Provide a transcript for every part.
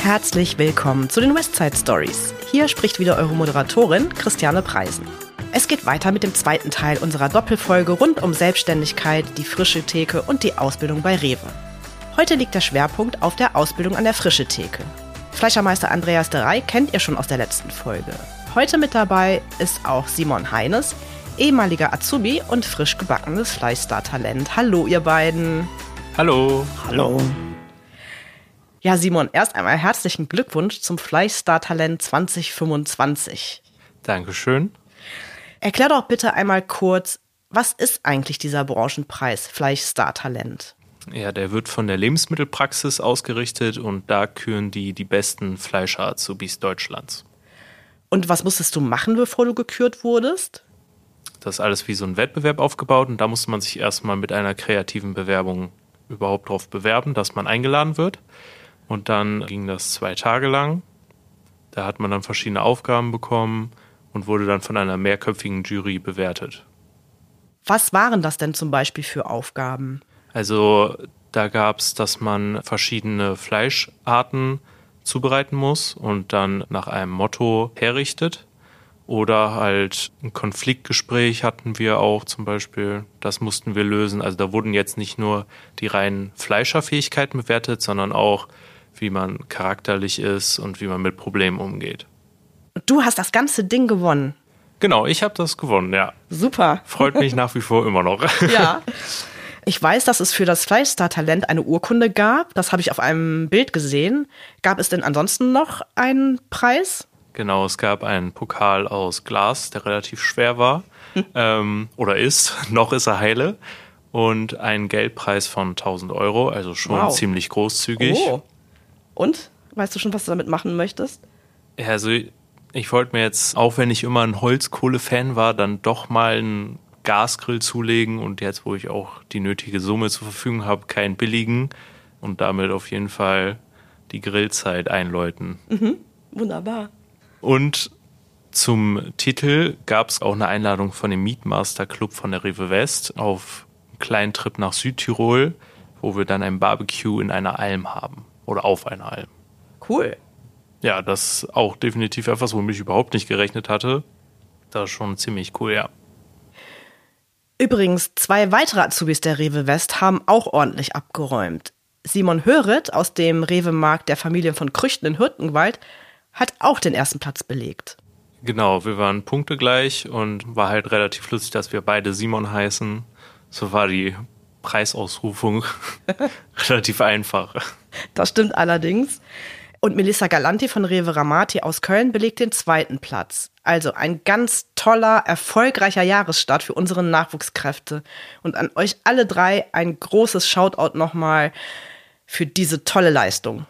Herzlich willkommen zu den Westside Stories. Hier spricht wieder eure Moderatorin Christiane Preisen. Es geht weiter mit dem zweiten Teil unserer Doppelfolge rund um Selbstständigkeit, die frische Theke und die Ausbildung bei Rewe. Heute liegt der Schwerpunkt auf der Ausbildung an der frische Theke. Fleischermeister Andreas de Rey kennt ihr schon aus der letzten Folge. Heute mit dabei ist auch Simon Heines, ehemaliger Azubi und frisch gebackenes Fleischstar-Talent. Hallo ihr beiden. Hallo. Hallo. Ja, Simon, erst einmal herzlichen Glückwunsch zum Fleischstar-Talent 2025. Dankeschön. Erklär doch bitte einmal kurz, was ist eigentlich dieser Branchenpreis Fleischstar-Talent? Ja, der wird von der Lebensmittelpraxis ausgerichtet und da küren die besten Fleischer-Azubis Deutschlands. Und was musstest du machen, bevor du gekürt wurdest? Das ist alles wie so ein Wettbewerb aufgebaut und da musste man sich erstmal mit einer kreativen Bewerbung überhaupt drauf bewerben, dass man eingeladen wird. Und dann ging das 2 Tage lang. Da hat man dann verschiedene Aufgaben bekommen und wurde dann von einer mehrköpfigen Jury bewertet. Was waren das denn zum Beispiel für Aufgaben? Also da gab es, dass man verschiedene Fleischarten zubereiten muss und dann nach einem Motto herrichtet. Oder halt ein Konfliktgespräch hatten wir auch zum Beispiel, das mussten wir lösen. Also da wurden jetzt nicht nur die reinen Fleischerfähigkeiten bewertet, sondern auch, wie man charakterlich ist und wie man mit Problemen umgeht. Du hast das ganze Ding gewonnen. Genau, ich habe das gewonnen, ja. Super. Freut mich nach wie vor immer noch. Ja. Ich weiß, dass es für das Fleischstar-Talent eine Urkunde gab. Das habe ich auf einem Bild gesehen. Gab es denn ansonsten noch einen Preis? Genau, es gab einen Pokal aus Glas, der relativ schwer war. Oder ist. Noch ist er heile. Und einen Geldpreis von 1.000 €, also schon ziemlich großzügig. Oh. Und? Weißt du schon, was du damit machen möchtest? Ja, also ich wollte mir jetzt, auch wenn ich immer ein Holzkohle-Fan war, dann doch mal einen Gasgrill zulegen und jetzt, wo ich auch die nötige Summe zur Verfügung habe, keinen billigen und damit auf jeden Fall die Grillzeit einläuten. Mhm. Wunderbar. Und zum Titel gab es auch eine Einladung von dem Meatmaster Club von der Rewe West auf einen kleinen Trip nach Südtirol, wo wir dann ein Barbecue in einer Alm haben oder auf einer Alm. Cool. Ja, das ist auch definitiv etwas, womit ich überhaupt nicht gerechnet hatte. Das ist schon ziemlich cool, ja. Übrigens, 2 weitere Azubis der Rewe West haben auch ordentlich abgeräumt. Simon Höret aus dem Rewe-Markt der Familien von Krüchten in Hürtgenwald hat auch den ersten Platz belegt. Genau, wir waren punktegleich und war halt relativ lustig, dass wir beide Simon heißen. So war die Preisausrufung relativ einfach. Das stimmt allerdings. Und Melissa Galanti von Rewe Ramati aus Köln belegt den 2. Platz. Also ein ganz toller, erfolgreicher Jahresstart für unsere Nachwuchskräfte. Und an euch alle 3 ein großes Shoutout nochmal für diese tolle Leistung.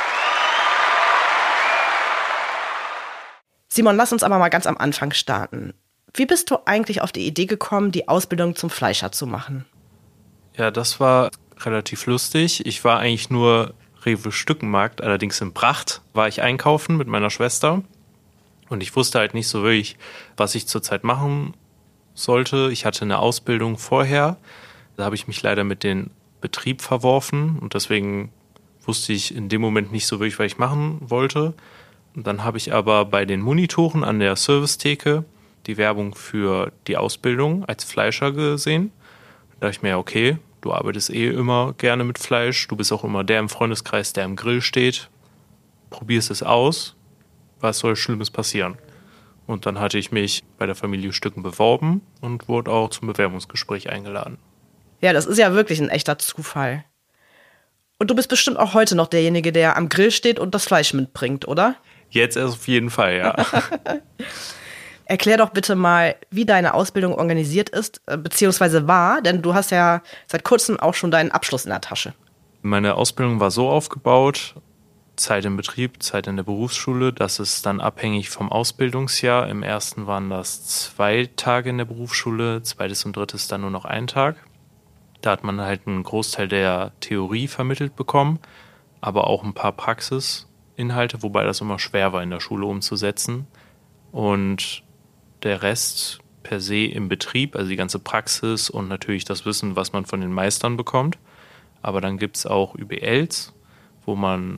Simon, lass uns aber mal ganz am Anfang starten. Wie bist du eigentlich auf die Idee gekommen, die Ausbildung zum Fleischer zu machen? Ja, das war relativ lustig. Ich war eigentlich nur Rewe Stückenmarkt, allerdings in Bracht war ich einkaufen mit meiner Schwester. Und ich wusste halt nicht so wirklich, was ich zurzeit machen sollte. Ich hatte eine Ausbildung vorher. Da habe ich mich leider mit dem Betrieb verworfen. Und deswegen wusste ich in dem Moment nicht so wirklich, was ich machen wollte. Und dann habe ich aber bei den Monitoren an der Servicetheke die Werbung für die Ausbildung als Fleischer gesehen. Da dachte ich mir, okay, du arbeitest immer gerne mit Fleisch. Du bist auch immer der im Freundeskreis, der im Grill steht. Probierst es aus. Was soll Schlimmes passieren? Und dann hatte ich mich bei der Familie Stücken beworben und wurde auch zum Bewerbungsgespräch eingeladen. Ja, das ist ja wirklich ein echter Zufall. Und du bist bestimmt auch heute noch derjenige, der am Grill steht und das Fleisch mitbringt, oder? Jetzt erst auf jeden Fall, ja. Erklär doch bitte mal, wie deine Ausbildung organisiert ist, beziehungsweise war, denn du hast ja seit kurzem auch schon deinen Abschluss in der Tasche. Meine Ausbildung war so aufgebaut, Zeit im Betrieb, Zeit in der Berufsschule, das ist dann abhängig vom Ausbildungsjahr. Im ersten waren das 2 Tage in der Berufsschule, 2. und 3. dann nur noch 1 Tag. Da hat man halt einen Großteil der Theorie vermittelt bekommen, aber auch ein paar Praxisinhalte, wobei das immer schwer war in der Schule umzusetzen. Und der Rest per se im Betrieb, also die ganze Praxis und natürlich das Wissen, was man von den Meistern bekommt. Aber dann gibt es auch ÜBLs, wo man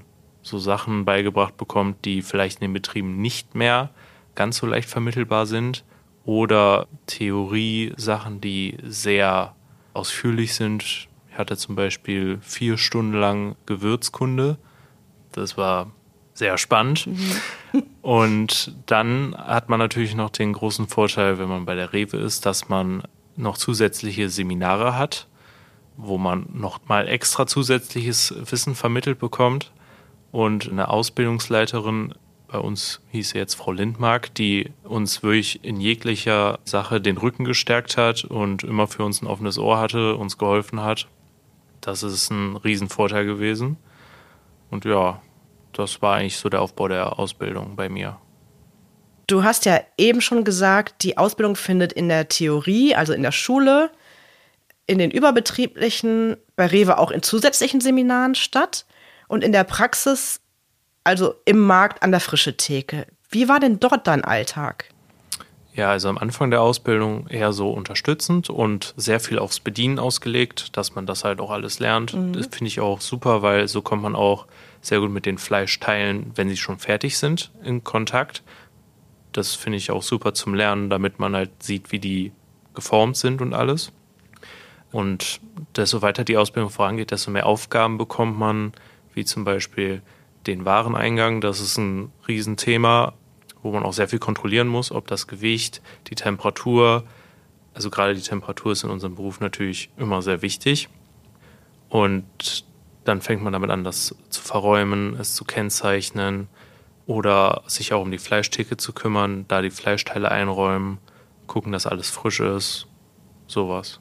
so Sachen beigebracht bekommt, die vielleicht in den Betrieben nicht mehr ganz so leicht vermittelbar sind. Oder Theorie-Sachen, die sehr ausführlich sind. Ich hatte zum Beispiel 4 Stunden lang Gewürzkunde. Das war sehr spannend. Und dann hat man natürlich noch den großen Vorteil, wenn man bei der Rewe ist, dass man noch zusätzliche Seminare hat, wo man noch mal extra zusätzliches Wissen vermittelt bekommt. Und eine Ausbildungsleiterin, bei uns hieß sie jetzt Frau Lindmark, die uns wirklich in jeglicher Sache den Rücken gestärkt hat und immer für uns ein offenes Ohr hatte, uns geholfen hat. Das ist ein Riesenvorteil gewesen. Und ja, das war eigentlich so der Aufbau der Ausbildung bei mir. Du hast ja eben schon gesagt, die Ausbildung findet in der Theorie, also in der Schule, in den überbetrieblichen, bei Rewe auch in zusätzlichen Seminaren statt und in der Praxis, also im Markt an der frischen Theke. Wie war denn dort dein Alltag? Ja, also am Anfang der Ausbildung eher so unterstützend und sehr viel aufs Bedienen ausgelegt, dass man das halt auch alles lernt. Das finde ich auch super, weil so kommt man auch sehr gut mit den Fleischteilen, wenn sie schon fertig sind, in Kontakt. Das finde ich auch super zum Lernen, damit man halt sieht, wie die geformt sind und alles. Und desto weiter die Ausbildung vorangeht, desto mehr Aufgaben bekommt man, wie zum Beispiel den Wareneingang. Das ist ein Riesenthema, wo man auch sehr viel kontrollieren muss, ob das Gewicht, die Temperatur, also gerade die Temperatur ist in unserem Beruf natürlich immer sehr wichtig. Und dann fängt man damit an, das zu verräumen, es zu kennzeichnen oder sich auch um die Fleischtheke zu kümmern, da die Fleischteile einräumen, gucken, dass alles frisch ist, sowas.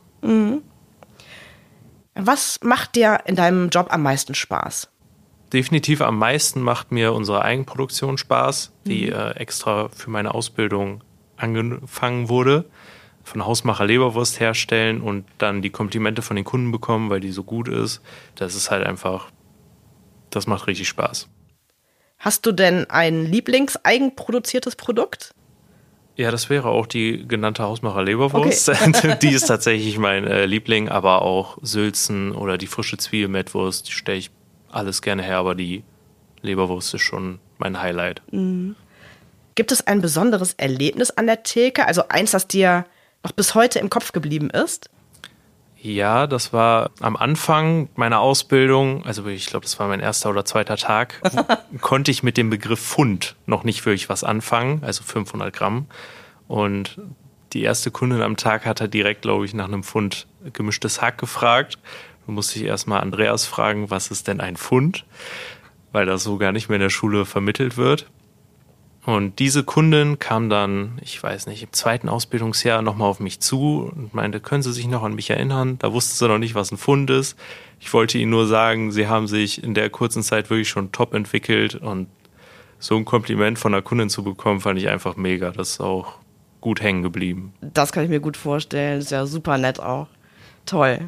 Was macht dir in deinem Job am meisten Spaß? Definitiv am meisten macht mir unsere Eigenproduktion Spaß, die extra für meine Ausbildung angefangen wurde. Von Hausmacher Leberwurst herstellen und dann die Komplimente von den Kunden bekommen, weil die so gut ist. Das ist halt einfach, das macht richtig Spaß. Hast du denn ein Lieblings-eigenproduziertes Produkt? Ja, das wäre auch die genannte Hausmacher Leberwurst. Okay. Die ist tatsächlich mein Liebling, aber auch Sülzen oder die frische Zwiebelmettwurst, die stelle ich alles gerne her, aber die Leberwurst ist schon mein Highlight. Gibt es ein besonderes Erlebnis an der Theke, also eins, das dir noch bis heute im Kopf geblieben ist? Ja, das war am Anfang meiner Ausbildung, also ich glaube, das war mein erster oder zweiter Tag, konnte ich mit dem Begriff Pfund noch nicht wirklich was anfangen, also 500 Gramm. Und die erste Kundin am Tag hat halt direkt, glaube ich, nach einem Pfund gemischtes Hack gefragt. Da musste ich erstmal Andreas fragen, was ist denn ein Pfund? Weil das so gar nicht mehr in der Schule vermittelt wird. Und diese Kundin kam dann, ich weiß nicht, im 2. Ausbildungsjahr nochmal auf mich zu und meinte, können Sie sich noch an mich erinnern? Da wusste sie noch nicht, was ein Pfund ist. Ich wollte Ihnen nur sagen, Sie haben sich in der kurzen Zeit wirklich schon top entwickelt und so ein Kompliment von einer Kundin zu bekommen, fand ich einfach mega. Das ist auch gut hängen geblieben. Das kann ich mir gut vorstellen. Ist ja super nett auch. Toll.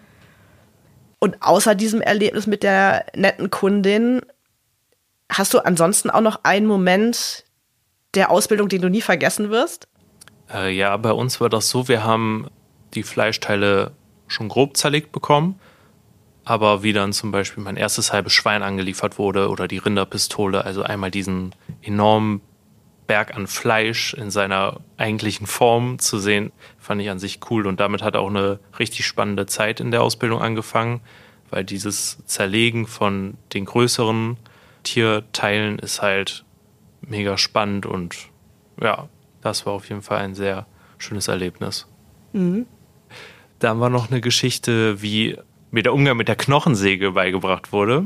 Und außer diesem Erlebnis mit der netten Kundin, hast du ansonsten auch noch einen Moment der Ausbildung, den du nie vergessen wirst? Ja, bei uns war das so, wir haben die Fleischteile schon grob zerlegt bekommen, aber wie dann zum Beispiel mein erstes halbes Schwein angeliefert wurde oder die Rinderpistole, also einmal diesen enormen Berg an Fleisch in seiner eigentlichen Form zu sehen, fand ich an sich cool. Und damit hat auch eine richtig spannende Zeit in der Ausbildung angefangen, weil dieses Zerlegen von den größeren Tierteilen ist halt mega spannend und ja, das war auf jeden Fall ein sehr schönes Erlebnis. Da haben wir noch eine Geschichte, wie mir der Umgang mit der Knochensäge beigebracht wurde,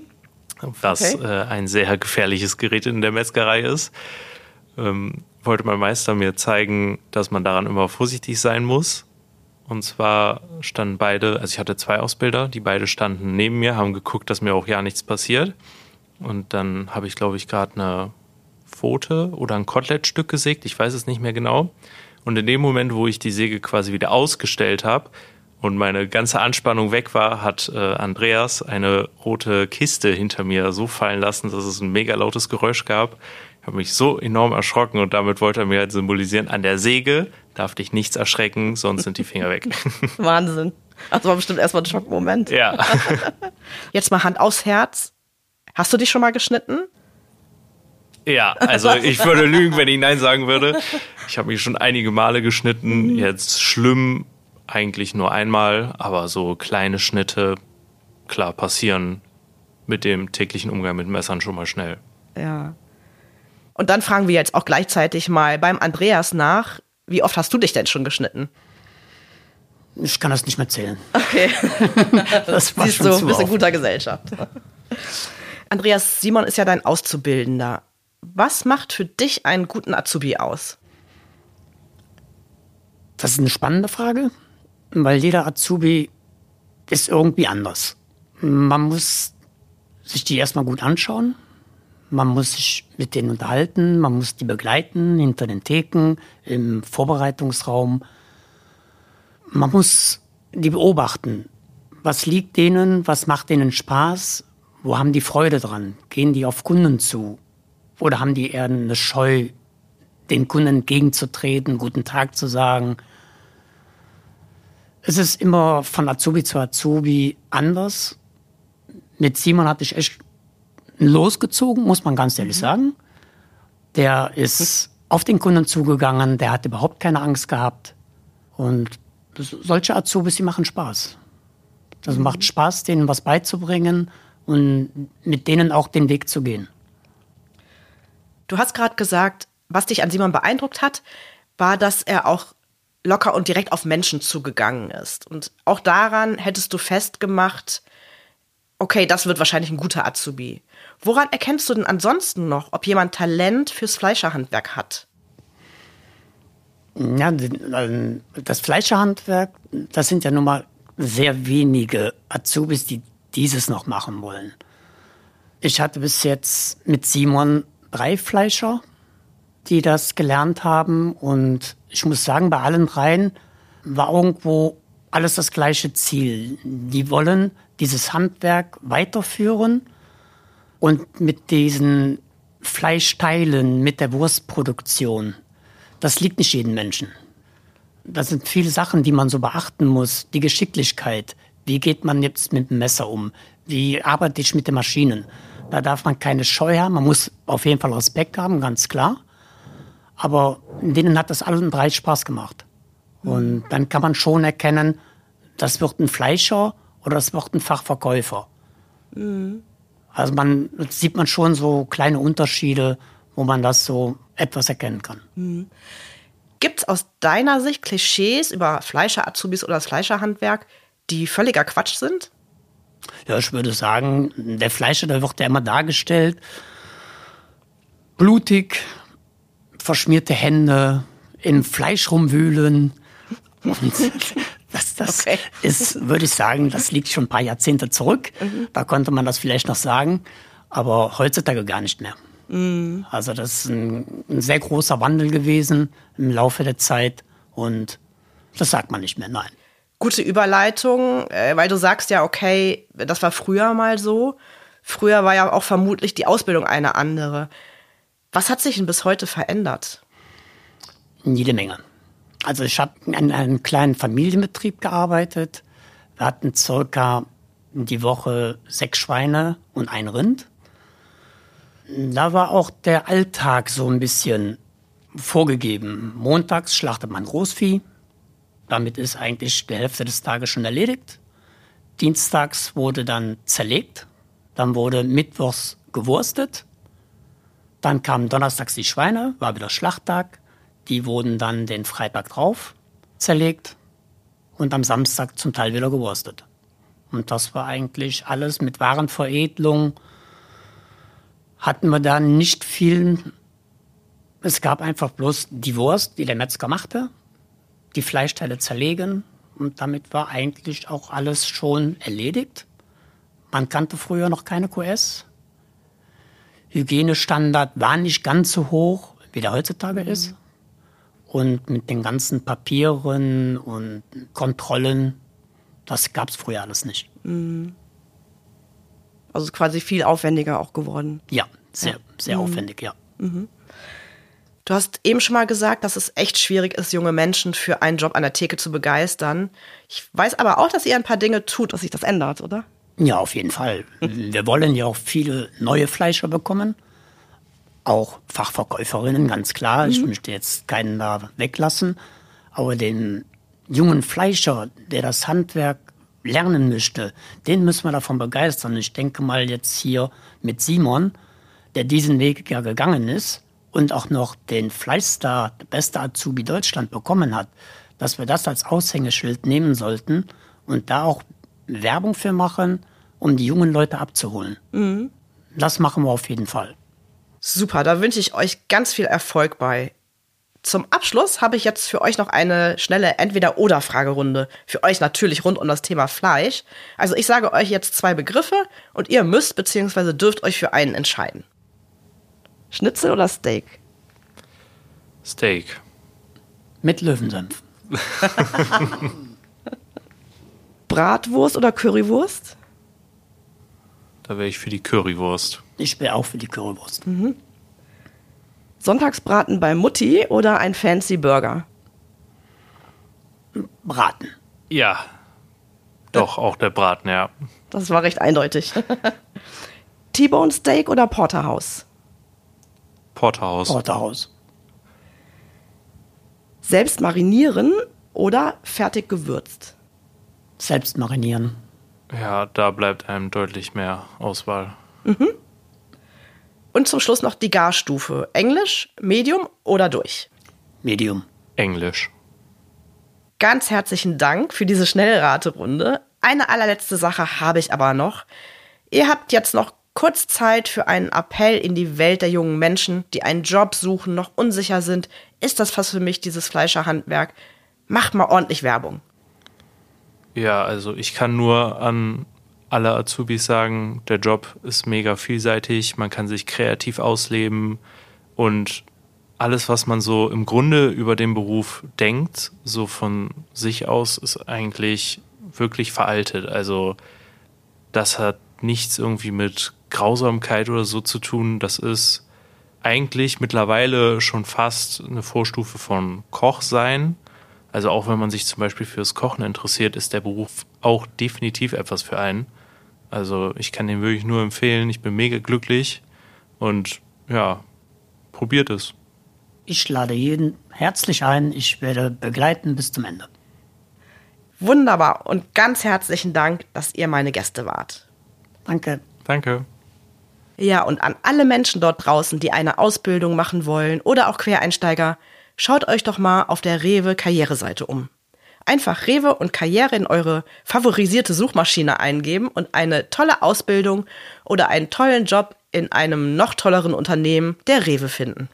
was ein sehr gefährliches Gerät in der Metzgerei ist. Wollte mein Meister mir zeigen, dass man daran immer vorsichtig sein muss. Und zwar standen beide, also ich hatte 2 Ausbilder, die beide standen neben mir, haben geguckt, dass mir auch ja nichts passiert. Und dann habe ich, glaube ich, gerade eine Pfote oder ein Kotelettstück gesägt, ich weiß es nicht mehr genau. Und in dem Moment, wo ich die Säge quasi wieder ausgestellt habe und meine ganze Anspannung weg war, hat Andreas eine rote Kiste hinter mir so fallen lassen, dass es ein mega lautes Geräusch gab. Ich habe mich so enorm erschrocken und damit wollte er mir halt symbolisieren, an der Säge darf dich nichts erschrecken, sonst sind die Finger weg. Wahnsinn. Das war bestimmt erstmal ein Schockmoment. Ja. Jetzt mal Hand aufs Herz. Hast du dich schon mal geschnitten? Ja, also ich würde lügen, wenn ich Nein sagen würde. Ich habe mich schon einige Male geschnitten. Jetzt schlimm eigentlich nur einmal, aber so kleine Schnitte, klar, passieren mit dem täglichen Umgang mit Messern schon mal schnell. Ja. Und dann fragen wir jetzt auch gleichzeitig mal beim Andreas nach, wie oft hast du dich denn schon geschnitten? Ich kann das nicht mehr zählen. Okay. Das war Siehst schon du, zu bist in oft. guter Gesellschaft. Andreas, Simon ist ja dein Auszubildender. Was macht für dich einen guten Azubi aus? Das ist eine spannende Frage, weil jeder Azubi ist irgendwie anders. Man muss sich die erstmal gut anschauen. Man muss sich mit denen unterhalten. Man muss die begleiten hinter den Theken, im Vorbereitungsraum. Man muss die beobachten. Was liegt denen? Was macht denen Spaß? Wo haben die Freude dran? Gehen die auf Kunden zu? Oder haben die eher eine Scheu, den Kunden entgegenzutreten, guten Tag zu sagen? Es ist immer von Azubi zu Azubi anders. Mit Simon hatte ich echt losgezogen, muss man ganz ehrlich sagen. Der ist auf den Kunden zugegangen, der hat überhaupt keine Angst gehabt. Und solche Azubis, die machen Spaß. Das macht Spaß, denen was beizubringen und mit denen auch den Weg zu gehen. Du hast gerade gesagt, was dich an Simon beeindruckt hat, war, dass er auch locker und direkt auf Menschen zugegangen ist. Und auch daran hättest du festgemacht, okay, das wird wahrscheinlich ein guter Azubi. Woran erkennst du denn ansonsten noch, ob jemand Talent fürs Fleischerhandwerk hat? Ja, das Fleischerhandwerk, das sind ja nun mal sehr wenige Azubis, die dieses noch machen wollen. Ich hatte bis jetzt mit Simon 3 Fleischer, die das gelernt haben. Und ich muss sagen, bei allen 3 war irgendwo alles das gleiche Ziel. Die wollen dieses Handwerk weiterführen und mit diesen Fleischteilen, mit der Wurstproduktion, das liegt nicht jedem Menschen. Das sind viele Sachen, die man so beachten muss. Die Geschicklichkeit. Wie geht man jetzt mit dem Messer um? Wie arbeite ich mit den Maschinen? Da darf man keine Scheu haben. Man muss auf jeden Fall Respekt haben, ganz klar. Aber denen hat das allen 3 Spaß gemacht. Und dann kann man schon erkennen, das wird ein Fleischer oder das wird ein Fachverkäufer. Also sieht man schon so kleine Unterschiede, wo man das so etwas erkennen kann. Gibt es aus deiner Sicht Klischees über Fleischer-Azubis oder das Fleischerhandwerk, die völliger Quatsch sind? Ja, ich würde sagen, der Fleischer, der wird ja immer dargestellt. Blutig, verschmierte Hände, im Fleisch rumwühlen. Und das Okay. ist, würde ich sagen, das liegt schon ein paar Jahrzehnte zurück. Da konnte man das vielleicht noch sagen, aber heutzutage gar nicht mehr. Also das ist ein sehr großer Wandel gewesen im Laufe der Zeit und das sagt man nicht mehr, nein. Gute Überleitung, weil du sagst ja, okay, das war früher mal so. Früher war ja auch vermutlich die Ausbildung eine andere. Was hat sich denn bis heute verändert? Jede Menge. Also ich habe in einem kleinen Familienbetrieb gearbeitet. Wir hatten circa die Woche 6 Schweine und 1 Rind. Da war auch der Alltag so ein bisschen vorgegeben. Montags schlachtet man Großvieh. Damit ist eigentlich die Hälfte des Tages schon erledigt. Dienstags wurde dann zerlegt. Dann wurde mittwochs gewurstet. Dann kamen donnerstags die Schweine, war wieder Schlachttag. Die wurden dann den Freitag drauf zerlegt und am Samstag zum Teil wieder gewurstet. Und das war eigentlich alles mit Warenveredelung. Hatten wir da nicht viel. Es gab einfach bloß die Wurst, die der Metzger machte, die Fleischteile zerlegen und damit war eigentlich auch alles schon erledigt. Man kannte früher noch keine QS. Hygienestandard war nicht ganz so hoch, wie der heutzutage ist. Und mit den ganzen Papieren und Kontrollen, das gab es früher alles nicht. Also quasi viel aufwendiger auch geworden. Ja, sehr aufwendig, ja. Du hast eben schon mal gesagt, dass es echt schwierig ist, junge Menschen für einen Job an der Theke zu begeistern. Ich weiß aber auch, dass ihr ein paar Dinge tut, dass sich das ändert, oder? Ja, auf jeden Fall. Wir wollen ja auch viele neue Fleischer bekommen. Auch Fachverkäuferinnen, ganz klar. Ich möchte jetzt keinen da weglassen. Aber den jungen Fleischer, der das Handwerk lernen möchte, den müssen wir davon begeistern. Ich denke mal jetzt hier mit Simon, der diesen Weg ja gegangen ist und auch noch den Fleischstar, der beste Azubi Deutschland bekommen hat, dass wir das als Aushängeschild nehmen sollten und da auch Werbung für machen, um die jungen Leute abzuholen. Das machen wir auf jeden Fall. Super, da wünsche ich euch ganz viel Erfolg bei. Zum Abschluss habe ich jetzt für euch noch eine schnelle Entweder-oder-Fragerunde. Für euch natürlich rund um das Thema Fleisch. Also ich sage euch jetzt 2 Begriffe und ihr müsst bzw. dürft euch für einen entscheiden. Schnitzel oder Steak? Steak. Mit Löwensenf. Bratwurst oder Currywurst? Da wäre ich für die Currywurst. Ich wäre auch für die Currywurst. Sonntagsbraten bei Mutti oder ein fancy Burger? Braten. Ja. Doch, auch der Braten, ja. Das war recht eindeutig. T-Bone Steak oder Porterhouse? Porterhouse. Porterhouse. Selbst marinieren oder fertig gewürzt? Selbst marinieren. Ja, da bleibt einem deutlich mehr Auswahl. Und zum Schluss noch die Garstufe. Englisch, Medium oder durch? Medium. Englisch. Ganz herzlichen Dank für diese Schnellraterunde. Eine allerletzte Sache habe ich aber noch. Ihr habt jetzt noch kurz Zeit für einen Appell in die Welt der jungen Menschen, die einen Job suchen, noch unsicher sind. Ist das was für mich, dieses Fleischerhandwerk? Macht mal ordentlich Werbung. Ja, also ich kann nur an alle Azubis sagen, der Job ist mega vielseitig, man kann sich kreativ ausleben und alles, was man so im Grunde über den Beruf denkt, so von sich aus, ist eigentlich wirklich veraltet. Also das hat nichts irgendwie mit Grausamkeit oder so zu tun. Das ist eigentlich mittlerweile schon fast eine Vorstufe von Koch sein. Also auch wenn man sich zum Beispiel fürs Kochen interessiert, ist der Beruf auch definitiv etwas für einen. Also ich kann den wirklich nur empfehlen. Ich bin mega glücklich und ja, probiert es. Ich lade jeden herzlich ein. Ich werde begleiten bis zum Ende. Wunderbar und ganz herzlichen Dank, dass ihr meine Gäste wart. Danke. Danke. Ja, und an alle Menschen dort draußen, die eine Ausbildung machen wollen oder auch Quereinsteiger, schaut euch doch mal auf der Rewe Karriereseite um. Einfach Rewe und Karriere in eure favorisierte Suchmaschine eingeben und eine tolle Ausbildung oder einen tollen Job in einem noch tolleren Unternehmen der Rewe finden.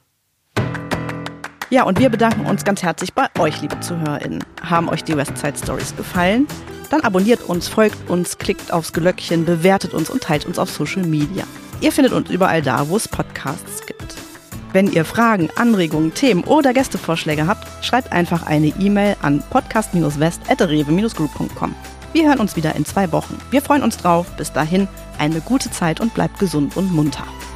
Ja, und wir bedanken uns ganz herzlich bei euch, liebe ZuhörerInnen. Haben euch die Westside Stories gefallen? Dann abonniert uns, folgt uns, klickt aufs Glöckchen, bewertet uns und teilt uns auf Social Media. Ihr findet uns überall da, wo es Podcasts gibt. Wenn ihr Fragen, Anregungen, Themen oder Gästevorschläge habt, schreibt einfach eine E-Mail an podcast-west@rewe-group.com. Wir hören uns wieder in 2 Wochen. Wir freuen uns drauf. Bis dahin, eine gute Zeit und bleibt gesund und munter.